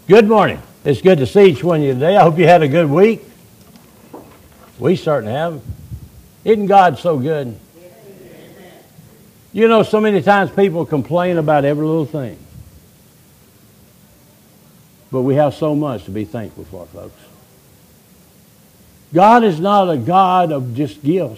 Good morning. It's good to see each one of you today. I hope you had a good week. We certainly have. Isn't God so good? You know, so many times people complain about every little thing. But we have so much to be thankful for, folks. God is not a God of just gifts.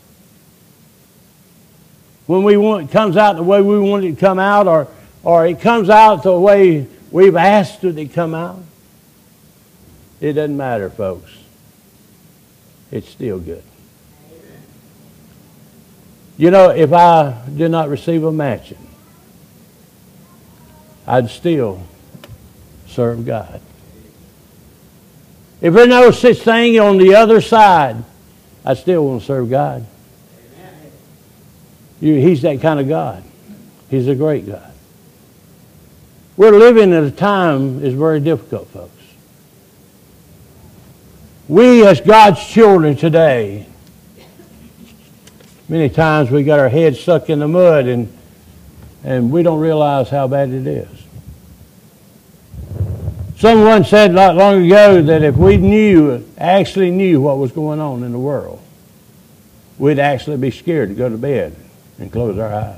When it comes out the way we want it to come out, or it comes out the way we've asked it to come out, it doesn't matter, folks. It's still good. You know, if I did not receive a mansion, I'd still serve God. If there's no such thing on the other side, I still want to serve God. He's that kind of God. He's a great God. We're living at a time that's very difficult, folks. We as God's children today, many times we got our heads stuck in the mud and we don't realize how bad it is. Someone said not long ago that if we actually knew what was going on in the world, we'd actually be scared to go to bed and close our eyes.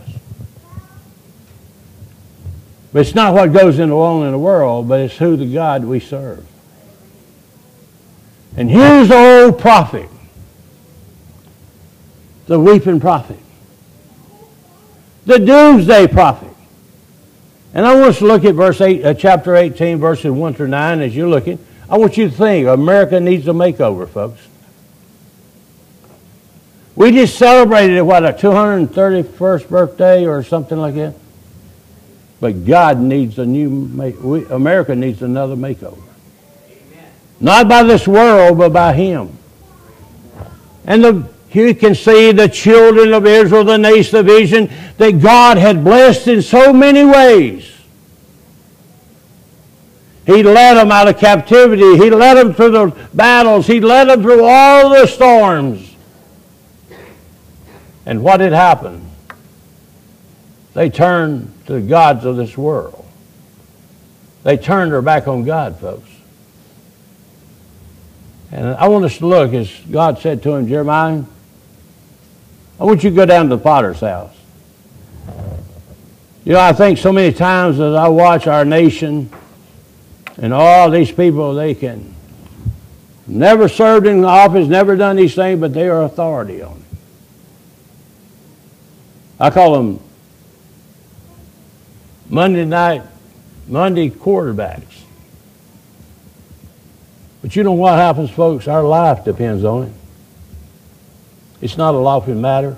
But it's not what goes on in the world, but it's who the God we serve. And here's the old prophet, the weeping prophet, the doomsday prophet. And I want us to look at chapter 18, verses 1 through 9 as you're looking. I want you to think, America needs a makeover, folks. We just celebrated, a 231st birthday or something like that? But God needs America needs another makeover. Amen. Not by this world, but by Him. And you can see the children of Israel, the nation of Israel, that God had blessed in so many ways. He led them out of captivity. He led them through the battles. He led them through all the storms. And what had happened? They turned to the gods of this world. They turned their back on God, folks. And I want us to look, as God said to him, Jeremiah, I want you to go down to the potter's house. You know, I think so many times as I watch our nation and all these people, they can never served in office, never done these things, but they are authority on it. I call them Monday quarterbacks. But you know what happens, folks? Our life depends on it. It's not a laughing matter.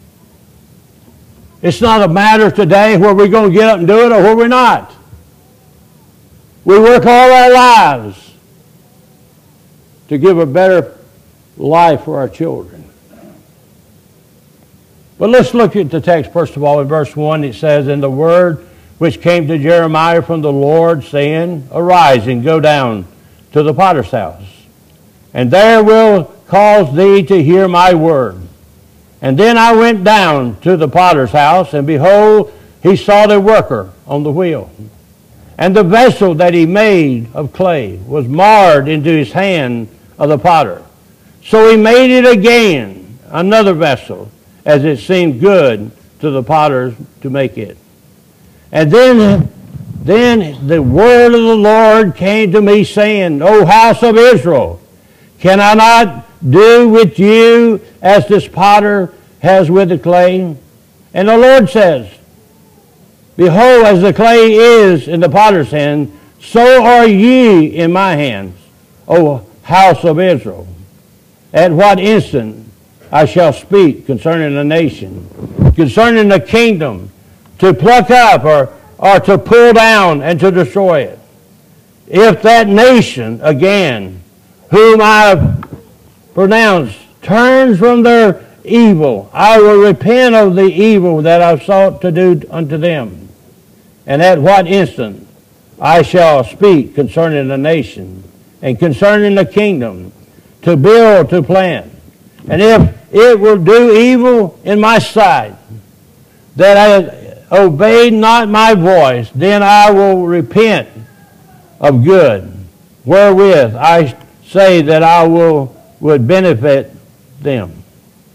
It's not a matter today where we're going to get up and do it or where we're not. We work all our lives to give a better life for our children. But let's look at the text first of all. In verse 1 it says, "And the word which came to Jeremiah from the Lord, saying, Arise and go down to the potter's house, and there will cause thee to hear my word. And then I went down to the potter's house, and behold, he saw the worker on the wheel. And the vessel that he made of clay was marred into his hand of the potter. So he made it again, another vessel, as it seemed good to the potter to make it. And then the word of the Lord came to me, saying, O house of Israel, can I not do with you as this potter has with the clay? And the Lord says, Behold, as the clay is in the potter's hand, so are ye in my hands, O house of Israel. At what instant I shall speak concerning the nation, concerning the kingdom, to pluck up or to pull down and to destroy it. If that nation again, whom I have pronounced, turns from their evil, I will repent of the evil that I sought to do unto them. And at what instant I shall speak concerning the nation and concerning the kingdom, to build, to plant. And if it will do evil in my sight, that I obeyed not my voice, then I will repent of good, wherewith I say that I would benefit them.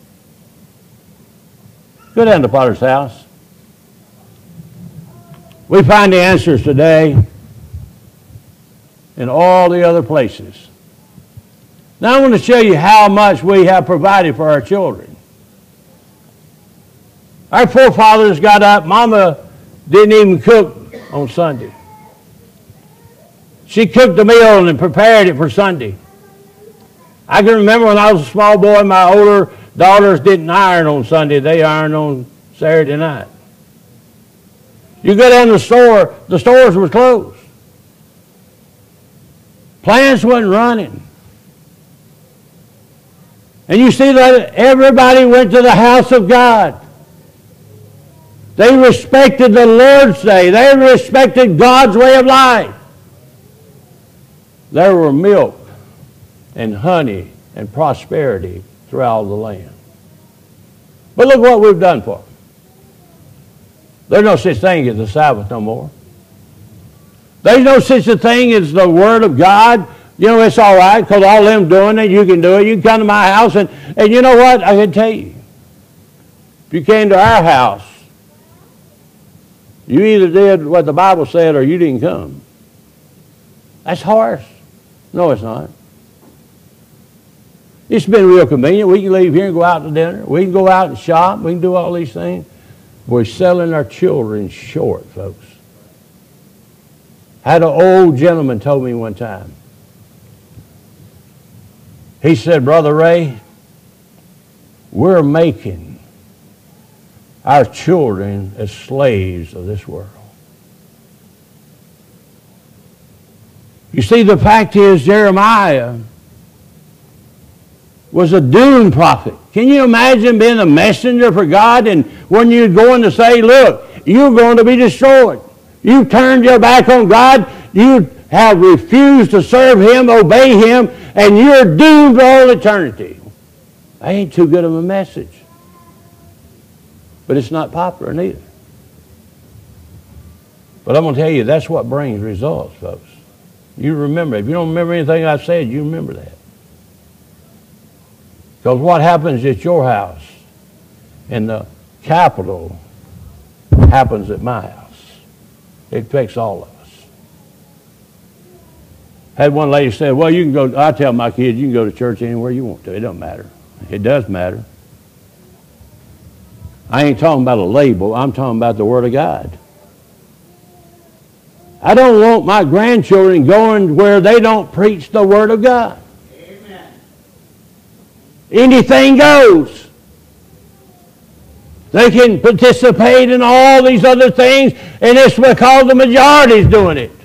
Go down to Potter's house. We find the answers today in all the other places. Now I want to show you how much we have provided for our children. Our forefathers got up. Mama didn't even cook on Sunday. She cooked a meal and prepared it for Sunday. I can remember when I was a small boy, my older daughters didn't iron on Sunday. They ironed on Saturday night. You go down to the stores were closed. Plants wasn't running. And you see that everybody went to the house of God. They respected the Lord's Day. They respected God's way of life. There were milk and honey and prosperity throughout the land. But look what we've done for them. There's no such thing as the Sabbath no more. There's no such a thing as the Word of God. You know, it's all right because all them doing it, you can do it. You can come to my house and you know what? I can tell you. If you came to our house, you either did what the Bible said or you didn't come. That's harsh. No, it's not. It's been real convenient. We can leave here and go out to dinner. We can go out and shop. We can do all these things. We're selling our children short, folks. I had an old gentleman told me one time. He said, Brother Ray, we're making our children as slaves of this world. You see, the fact is Jeremiah was a doomed prophet. Can you imagine being a messenger for God and when you're going to say, look, you're going to be destroyed. You've turned your back on God. You have refused to serve Him, obey Him, and you're doomed for all eternity. That ain't too good of a message. But it's not popular neither. But I'm going to tell you, that's what brings results, folks. You remember. If you don't remember anything I've said, you remember that. Because what happens at your house in the capital happens at my house. It affects all of us. Had one lady said, well, you can go, I tell my kids, you can go to church anywhere you want to. It doesn't matter. It does matter. I ain't talking about a label. I'm talking about the Word of God. I don't want my grandchildren going where they don't preach the Word of God. Amen. Anything goes. They can participate in all these other things, and it's because the majority's doing it.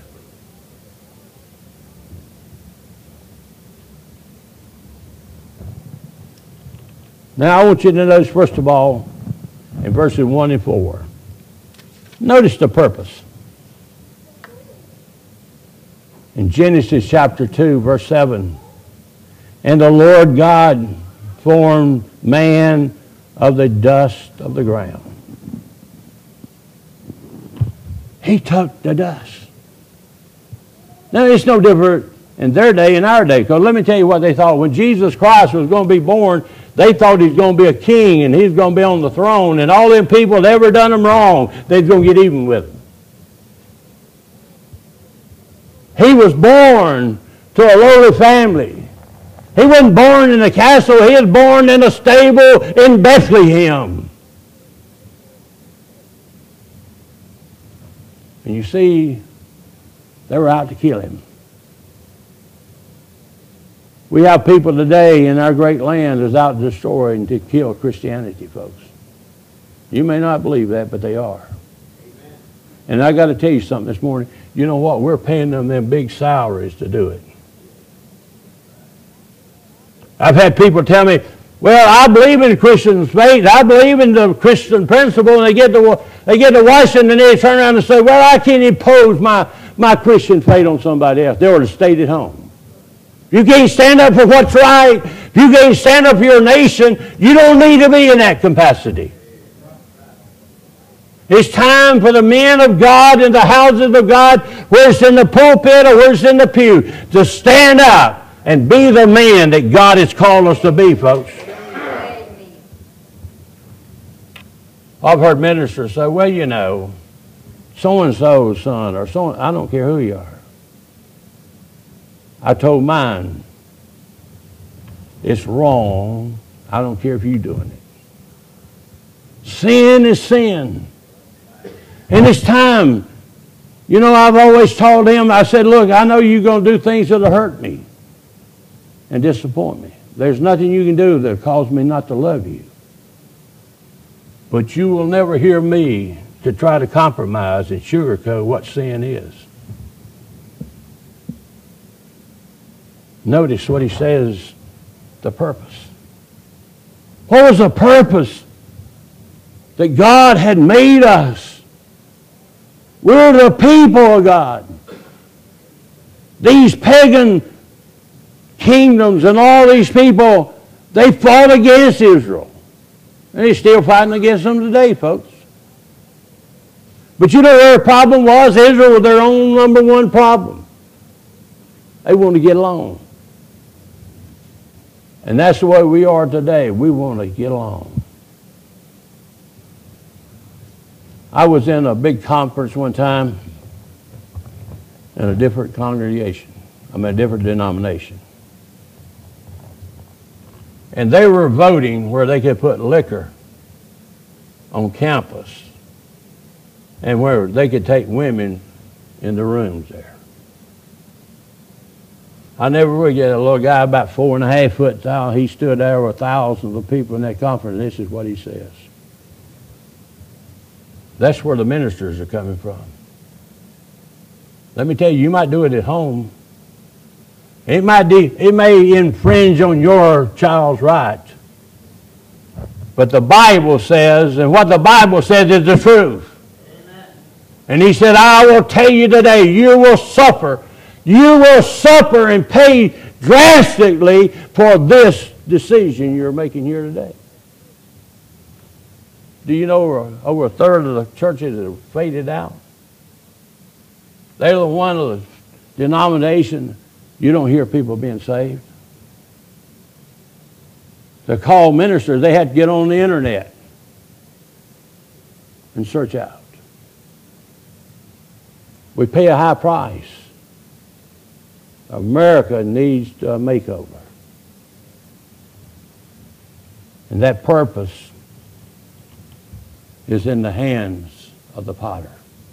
Now I want you to notice, first of all, in verses 1 and 4, notice the purpose. In Genesis chapter 2, verse 7, and the Lord God formed man of the dust of the ground. He took the dust. Now, it's no different in their day and our day, because let me tell you what they thought. When Jesus Christ was going to be born, they thought He was going to be a king and He was going to be on the throne, and all them people that ever done them wrong, they was going to get even with Him. He was born to a lowly family. He wasn't born in a castle. He was born in a stable in Bethlehem. And you see, they were out to kill Him. We have people today in our great land that's out to destroy and to kill Christianity, folks. You may not believe that, but they are. Amen. And I got to tell you something this morning. You know what? We're paying them big salaries to do it. I've had people tell me, well, I believe in Christian faith. I believe in the Christian principle. And they get to Washington and they turn around and say, well, I can't impose my Christian faith on somebody else. They ought to stay at home. You can't stand up for what's right. If you can't stand up for your nation, you don't need to be in that capacity. It's time for the men of God in the houses of God, whether it's in the pulpit or whether it's in the pew, to stand up and be the man that God has called us to be, folks. I've heard ministers say, well, you know, so-and-so's son or so, I don't care who you are. I told mine, it's wrong. I don't care if you're doing it. Sin is sin. And it's time. You know, I've always told them, I said, look, I know you're going to do things that'll hurt me and disappoint me. There's nothing you can do that'll cause me not to love you. But you will never hear me to try to compromise and sugarcoat what sin is. Notice what he says, the purpose. What was the purpose that God had made us? We're the people of God. These pagan kingdoms and all these people, they fought against Israel. And they're still fighting against them today, folks. But you know what their problem was? Israel was their own number one problem. They wanted to get along. And that's the way we are today. We want to get along. I was in a big conference one time in a different congregation. A different denomination. And they were voting where they could put liquor on campus and where they could take women in the rooms there. I never will get a little guy about 4.5 foot tall. He stood there with thousands of people in that conference, and this is what he says. That's where the ministers are coming from. Let me tell you, you might do it at home. It may infringe on your child's right. But the Bible says, and what the Bible says is the truth. Amen. And he said, I will tell you today, you will suffer. You will suffer and pay drastically for this decision you're making here today. Do you know over a third of the churches have faded out? They're the one of the denomination you don't hear people being saved. To call ministers, they had to get on the internet and search out. We pay a high price. America needs a makeover. And that purpose is in the hands of the potter.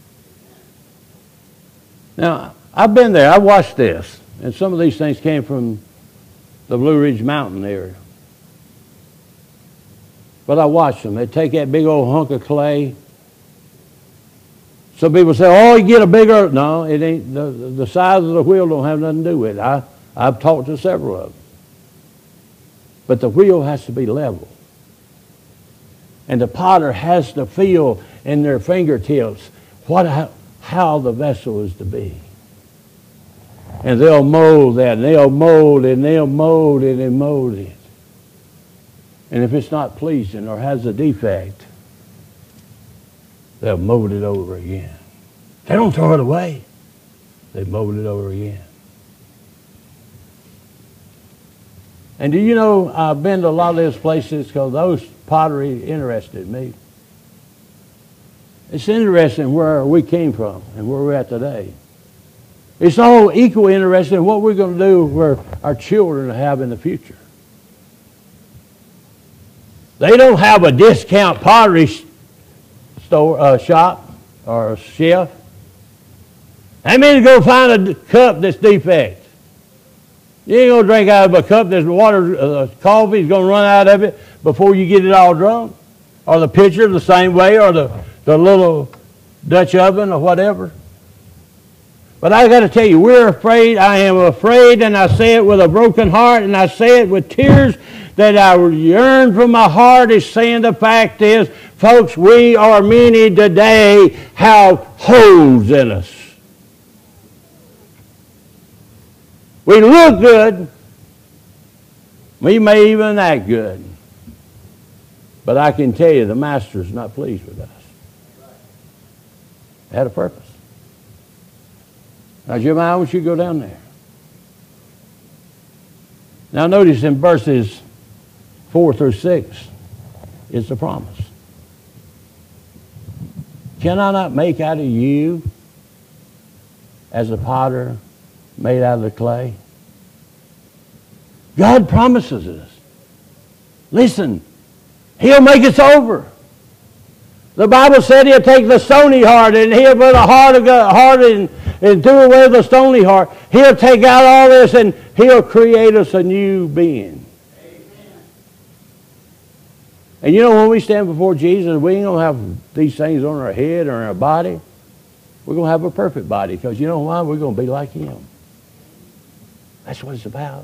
Now, I've been there. I watched this. And some of these things came from the Blue Ridge Mountain area. But I watched them. They take that big old hunk of clay. Some people say, oh, you get a bigger... No, it ain't. The size of the wheel don't have nothing to do with it. I've talked to several of them. But the wheel has to be level. And the potter has to feel in their fingertips how the vessel is to be. And they'll mold that, and they'll mold it, and they'll mold it and mold it. And if it's not pleasing or has a defect, they'll mold it over again. They don't throw it away. They mold it over again. And do you know, I've been to a lot of those places because those pottery interested me. It's interesting where we came from and where we're at today. It's all equally interesting in what we're going to do for our children to have in the future. They don't have a discount pottery store, shop or a chef. How many go find a cup that's defect? You ain't going to drink out of a cup that's water, coffee is going to run out of it before you get it all drunk. Or the pitcher the same way, or the little Dutch oven or whatever. But I got to tell you, we're afraid. I am afraid, and I say it with a broken heart, and I say it with tears that I yearn from my heart, is saying the fact is, folks, we are many today have holes in us. We look good. We may even act good. But I can tell you the Master's not pleased with us. It had a purpose. Now, Jeremiah, I want you to go down there. Now, notice in verses 4 through 6 is the promise. Can I not make out of you as a potter made out of the clay? God promises us. Listen, He'll make us over. The Bible said He'll take the stony heart and He'll put a heart and do away with the stony heart. He'll take out all this and He'll create us a new being. Amen. And you know, when we stand before Jesus, we ain't going to have these things on our head or in our body. We're going to have a perfect body because you know why? We're going to be like Him. That's what it's about.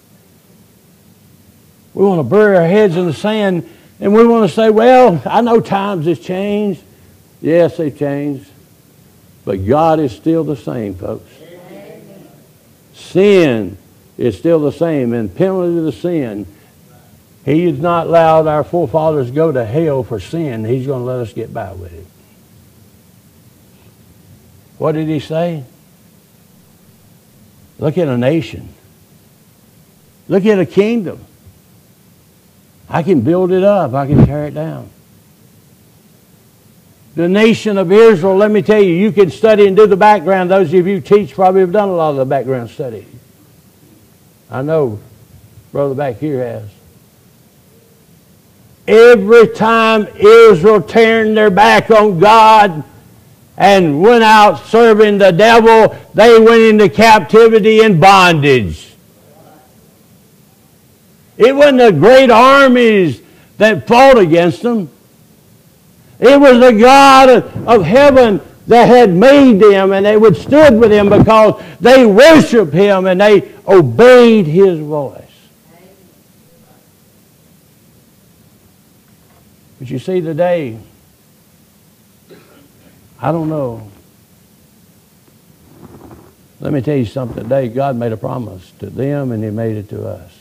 We want to bury our heads in the sand and we want to say, well, I know times have changed. Yes, they've changed. But God is still the same, folks. Amen. Sin is still the same. And penalty of the sin, He has not allowed our forefathers to go to hell for sin. He's going to let us get by with it. What did He say? Look at a nation. Look at a kingdom. I can build it up. I can tear it down. The nation of Israel, let me tell you, you can study and do the background. Those of you who teach probably have done a lot of the background study. I know brother back here has. Every time Israel turned their back on God and went out serving the devil, they went into captivity and bondage. It wasn't the great armies that fought against them. It was the God of heaven that had made them, and they withstood with Him because they worshiped Him and they obeyed His voice. But you see, today, I don't know. Let me tell you something. Today, God made a promise to them and He made it to us.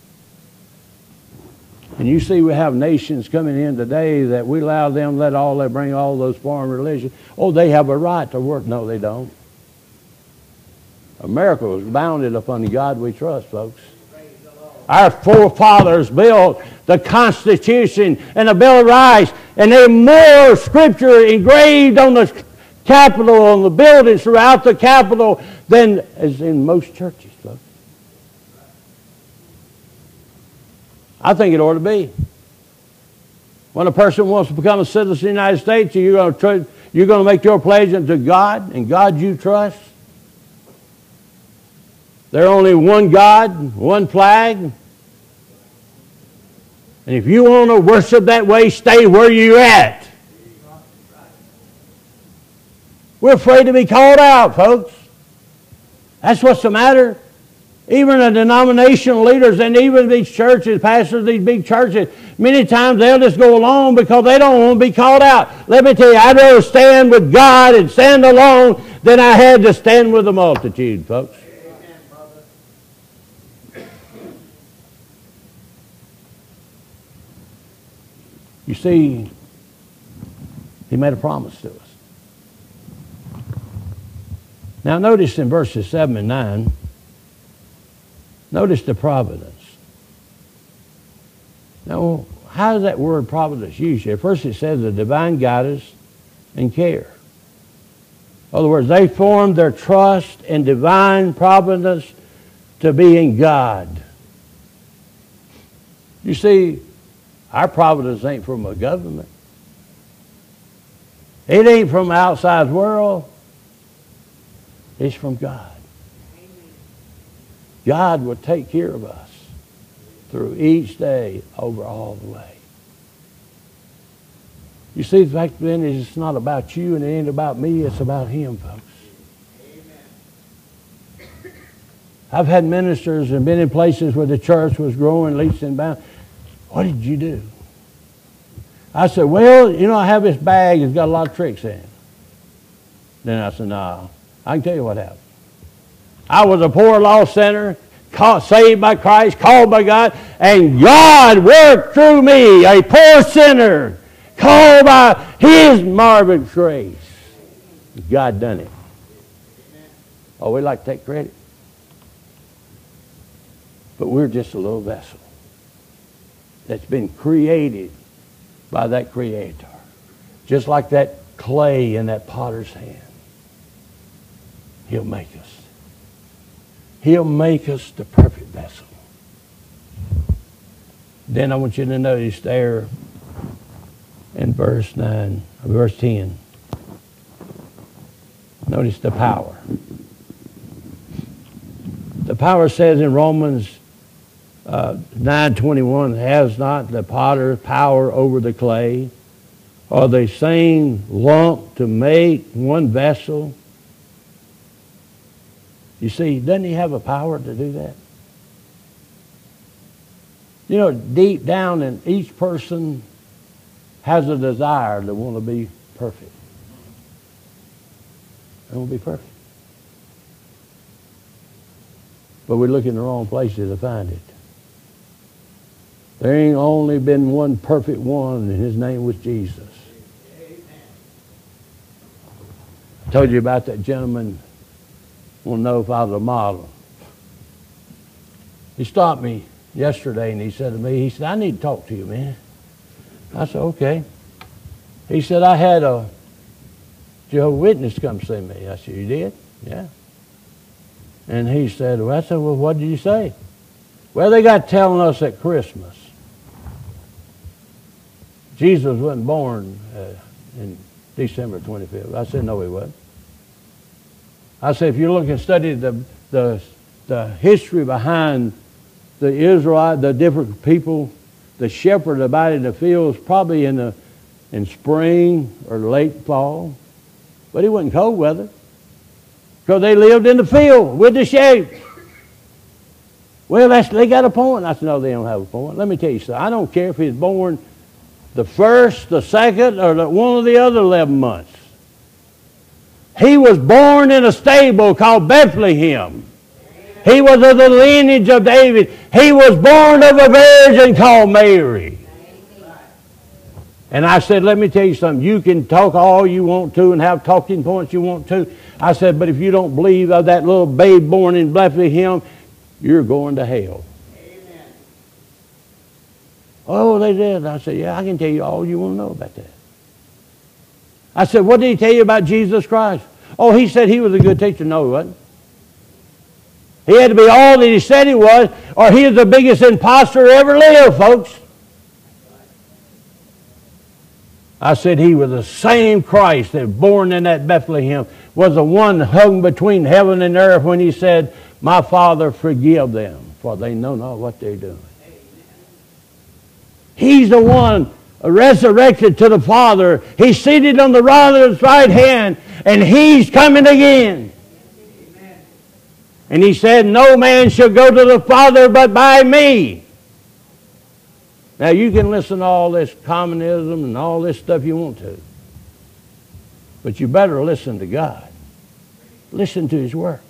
And you see we have nations coming in today that we allow them, they bring all those foreign religions. Oh, they have a right to work. No, they don't. America was bounded upon the God we trust, folks. Our forefathers built the Constitution and the Bill of Rights, and they more scripture engraved on the Capitol, on the buildings throughout the Capitol than is in most churches, folks. I think it ought to be. When a person wants to become a citizen of the United States, you're going to make your pledge unto God, and God you trust. There's only one God, one flag. And if you want to worship that way, stay where you're at. We're afraid to be called out, folks. That's what's the matter. Even the denominational leaders and even these churches, pastors of these big churches, many times they'll just go along because they don't want to be called out. Let me tell you, I'd rather stand with God and stand alone than I had to stand with the multitude, folks. You see, He made a promise to us. Now notice in verses 7 and 9, notice the providence. Now, how is that word providence used here? First it says the divine guidance and care. In other words, they formed their trust in divine providence to be in God. You see, our providence ain't from a government. It ain't from the outside world. It's from God. God will take care of us through each day over all the way. You see, the fact then is it's not about you and it ain't about me, it's about Him, folks. Amen. I've had ministers and been in places where the church was growing leaps and bounds. What did you do? I said, well, you know, I have this bag. It's got a lot of tricks in it. Then I said, no, I can tell you what happened. I was a poor lost sinner, saved by Christ, called by God, and God worked through me, a poor sinner, called by His marvelous grace. God done it. Oh, we like to take credit. But we're just a little vessel that's been created by that Creator. Just like that clay in that potter's hand. He'll make us. He'll make us the perfect vessel. Then I want you to notice there in verse 10. Notice the power. The power says in Romans 9:21, has not the potter power over the clay, or the same lump to make one vessel? You see, doesn't he have a power to do that? You know, deep down in each person has a desire to want to be perfect. They want to be perfect. But we look in the wrong places to find it. There ain't only been one perfect one, and his name was Jesus. I told you about that gentleman. Want to know if I was a model. He stopped me yesterday and he said to me, he said, I need to talk to you, man. I said, okay. He said, I had a Jehovah's Witness come see me. I said, you did? Yeah. And he said, well, I said, well, what did you say? Well, they got telling us at Christmas Jesus wasn't born in December 25th. I said, no, he wasn't. I said, if you look and study the history behind the Israelite, the different people, the shepherd about in the fields, probably in spring or late fall, but it wasn't cold weather, because they lived in the field with the sheep. Well, they got a point. I said, no, they don't have a point. Let me tell you something. I don't care if he's born the first, the second, or one of the other 11 months. He was born in a stable called Bethlehem. He was of the lineage of David. He was born of a virgin called Mary. And I said, let me tell you something. You can talk all you want to and have talking points you want to. I said, but if you don't believe of that little babe born in Bethlehem, you're going to hell. Amen. Oh, they did. I said, yeah, I can tell you all you want to know about that. I said, what did he tell you about Jesus Christ? Oh, he said he was a good teacher. No, he wasn't. He had to be all that he said he was, or he is the biggest imposter ever lived, folks. I said he was the same Christ that was born in that Bethlehem, was the one hung between heaven and earth when he said, my Father, forgive them, for they know not what they're doing. He's the one resurrected to the Father. He's seated on the right hand, and he's coming again. And he said, no man shall go to the Father but by me. Now, you can listen to all this communism and all this stuff you want to. But you better listen to God. Listen to His Word.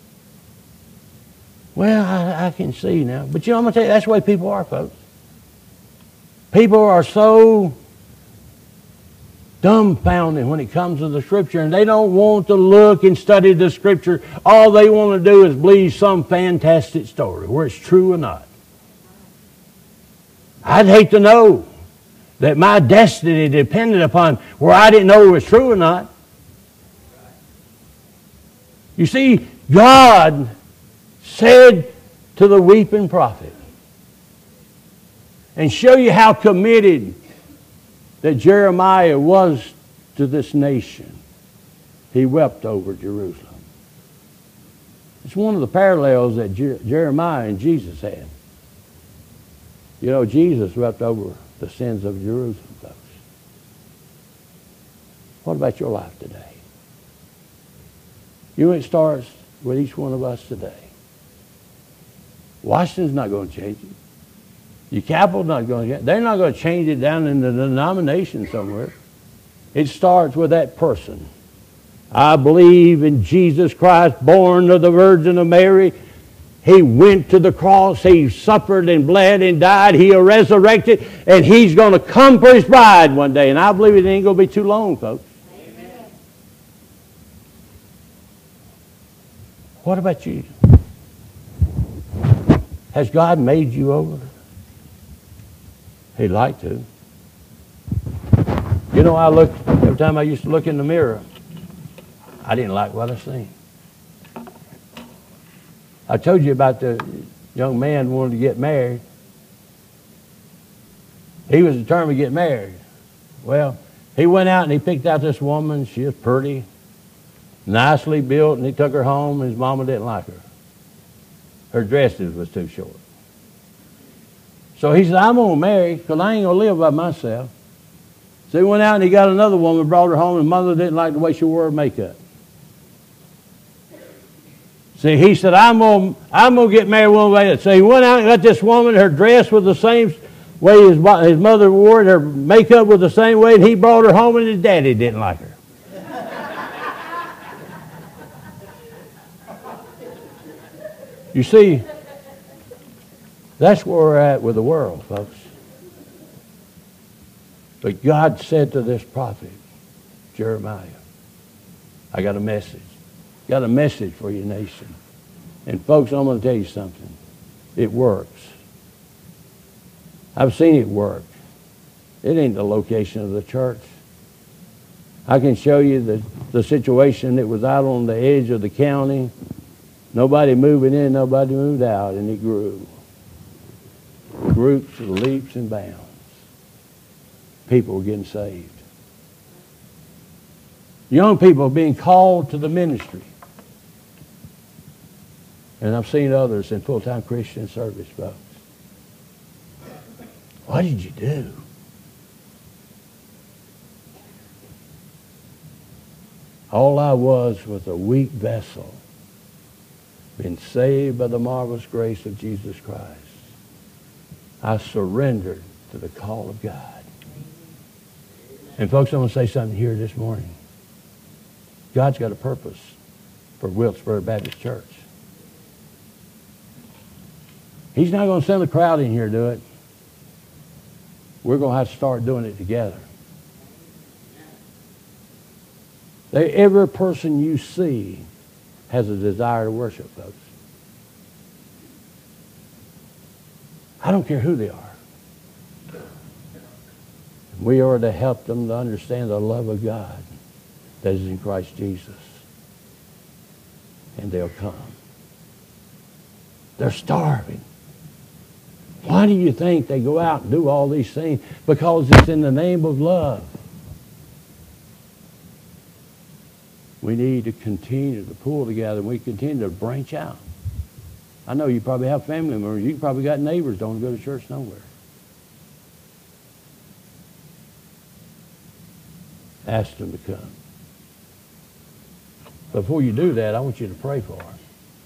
Well, I can see now. But you know, I'm going to tell you, that's the way people are, folks. People are so dumbfounded when it comes to the Scripture, and they don't want to look and study the Scripture. All they want to do is believe some fantastic story, whether it's true or not. I'd hate to know that my destiny depended upon where I didn't know it was true or not. You see, God said to the weeping prophet, and show you how committed that Jeremiah was to this nation. He wept over Jerusalem. It's one of the parallels that Jeremiah and Jesus had. You know, Jesus wept over the sins of Jerusalem, folks. What about your life today? You know, it starts with each one of us today. Washington's not going to change it. Your capital's not going to. They're not going to change it down in the denomination somewhere. It starts with that person. I believe in Jesus Christ, born of the Virgin of Mary. He went to the cross. He suffered and bled and died. He resurrected, and He's going to come for His bride one day. And I believe it ain't going to be too long, folks. Amen. What about you? Has God made you over? He'd like to. You know, every time I used to look in the mirror, I didn't like what I seen. I told you about the young man who wanted to get married. He was determined to get married. Well, he went out and he picked out this woman. She was pretty, nicely built, and he took her home, and his mama didn't like her. Her dresses was too short. So he said, I'm going to marry because I ain't going to live by myself. So he went out and he got another woman, brought her home, and mother didn't like the way she wore her makeup. See, he said, I'm going to get married one way. So he went out and got this woman, her dress was the same way his mother wore it, her makeup was the same way, and he brought her home, and his daddy didn't like her. You see, that's where we're at with the world, folks. But God said to this prophet, Jeremiah, I got a message. Got a message for your nation. And folks, I'm going to tell you something. It works. I've seen it work. It ain't the location of the church. I can show you the situation that was out on the edge of the county. Nobody moving in, nobody moved out, and it grew. Groups of leaps and bounds. People were getting saved. Young people are being called to the ministry. And I've seen others in full-time Christian service, folks. What did you do? All I was a weak vessel, been saved by the marvelous grace of Jesus Christ. I surrendered to the call of God. And folks, I'm going to say something here this morning. God's got a purpose for Wilkesboro Baptist Church. He's not going to send a crowd in here to do it. We're going to have to start doing it together. Every person you see has a desire to worship, folks. I don't care who they are. We are to help them to understand the love of God that is in Christ Jesus. And they'll come. They're starving. Why do you think they go out and do all these things? Because it's in the name of love. We need to continue to pull together. We continue to branch out. I know you probably have family members. You probably got neighbors don't go to church nowhere. Ask them to come. Before you do that, I want you to pray for them.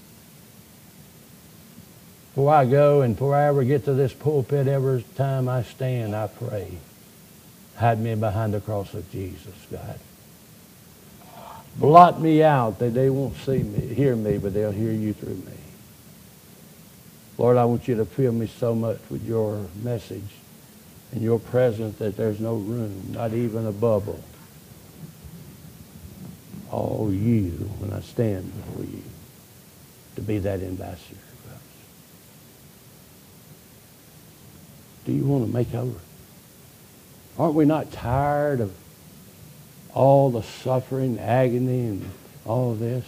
Before I go and before I ever get to this pulpit, every time I stand, I pray. Hide me behind the cross of Jesus, God. Blot me out that they won't see me, hear me, but they'll hear you through me. Lord, I want you to fill me so much with your message and your presence that there's no room, not even a bubble. All you, when I stand before you, to be that ambassador. Do you want to make over? Aren't we not tired of all the suffering, agony, and all of this?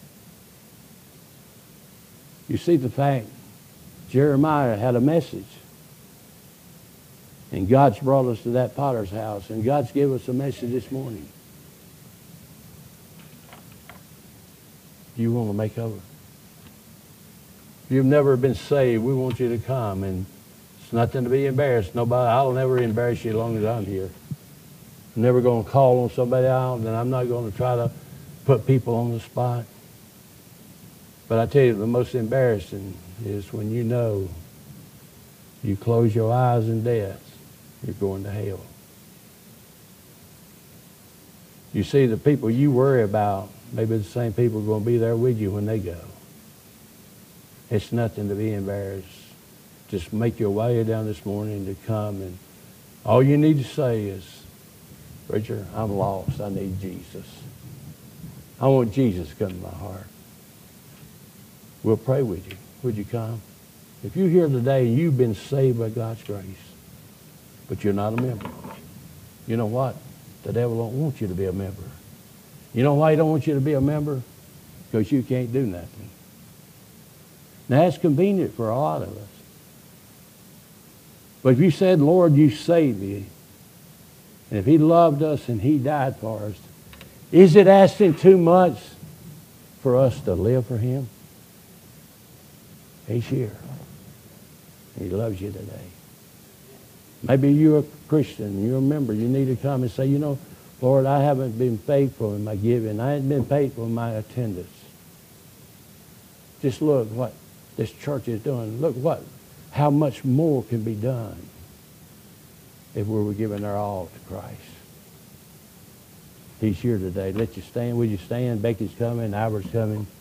You see the fact, Jeremiah had a message. And God's brought us to that potter's house. And God's given us a message this morning. Do you want to make over? If you've never been saved, we want you to come. And it's nothing to be embarrassed. Nobody, I'll never embarrass you as long as I'm here. I'm never going to call on somebody out, and I'm not going to try to put people on the spot. But I tell you, the most embarrassing is when you know you close your eyes in death, you're going to hell. You see, the people you worry about, maybe the same people are going to be there with you when they go. It's nothing to be embarrassed. Just make your way down this morning to come, and all you need to say is, Preacher, I'm lost. I need Jesus. I want Jesus to come to my heart. We'll pray with you. Would you come? If you're here today and you've been saved by God's grace, but you're not a member, you know what? The devil don't want you to be a member. You know why he don't want you to be a member? Because you can't do nothing. Now, that's convenient for a lot of us. But if you said, Lord, you saved me, and if he loved us and he died for us, is it asking too much for us to live for him? He's here. He loves you today. Maybe you're a Christian, you're a member, you need to come and say, you know, Lord, I haven't been faithful in my giving. I haven't been faithful in my attendance. Just look what this church is doing. Look how much more can be done if we were giving our all to Christ. He's here today. Let you stand. Would you stand? Becky's coming. Albert's coming.